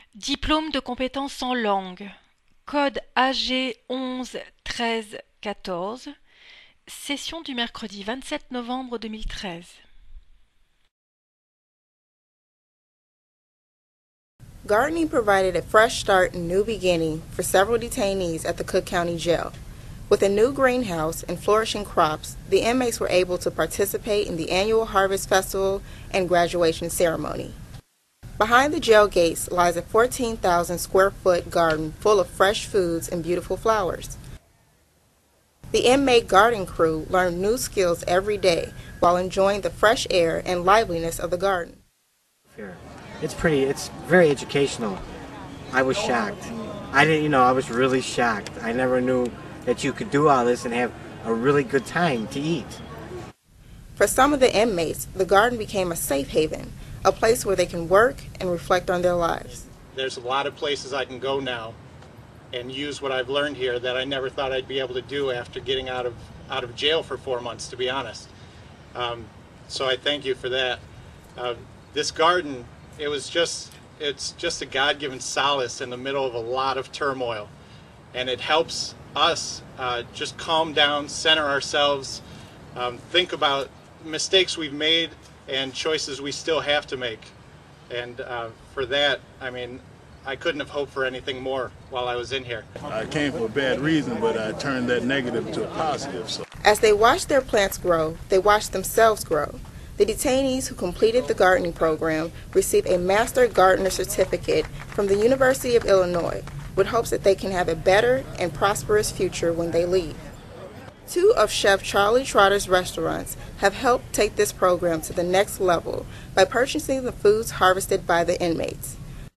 Diplôme de compétences en langue. Code AG 11 13 14. Session du mercredi 27 novembre 2013. Gardening provided a fresh start and new beginning for several detainees at the Cook County Jail. With a new greenhouse and flourishing crops, the inmates were able to participate in the annual Harvest Festival and graduation ceremony. Behind the jail gates lies a 14,000 square foot garden full of fresh foods and beautiful flowers. The inmate garden crew learned new skills every day while enjoying the fresh air and liveliness of the garden. It's very educational. I was shocked. I was really shocked. I never knew that you could do all this and have a really good time to eat. For some of the inmates, the garden became a safe haven, a place where they can work and reflect on their lives. There's a lot of places I can go now and use what I've learned here that I never thought I'd be able to do after getting out of jail for 4 months, to be honest. So I thank you for that. This garden, it's just a God-given solace in the middle of a lot of turmoil, and it helps us just calm down, center ourselves, think about mistakes we've made and choices we still have to make. And for that, I couldn't have hoped for anything more while I was in here. I came for a bad reason, but I turned that negative to a positive. So. As they watched their plants grow, they watched themselves grow. The detainees who completed the gardening program receive a Master Gardener Certificate from the University of Illinois, with hopes that they can have a better and prosperous future when they leave. 2 of Chef Charlie Trotter's restaurants have helped take this program to the next level by purchasing the foods harvested by the inmates.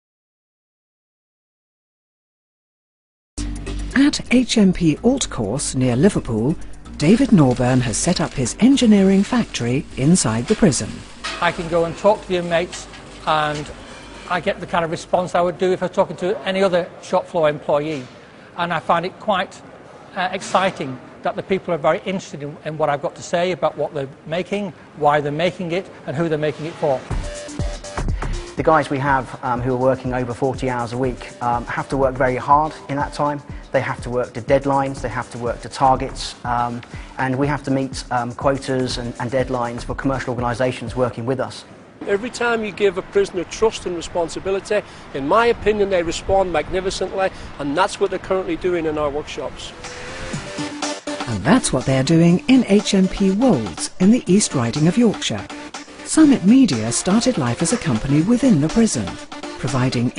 At HMP Alt Course near Liverpool, David Norburn has set up his engineering factory inside the prison. I can go and talk to the inmates and I get the kind of response I would do if I was talking to any other shop floor employee. And I find it quite exciting that the people are very interested in what I've got to say about what they're making, why they're making it, and who they're making it for. The guys we have who are working over 40 hours a week have to work very hard in that time. They have to work to deadlines, they have to work to targets, and we have to meet quotas and deadlines for commercial organisations working with us. Every time you give a prisoner trust and responsibility, in my opinion, they respond magnificently, and that's what they're currently doing in our workshops. And that's what they're doing in HMP Wolds in the East Riding of Yorkshire. Summit Media started life as a company within the prison, providing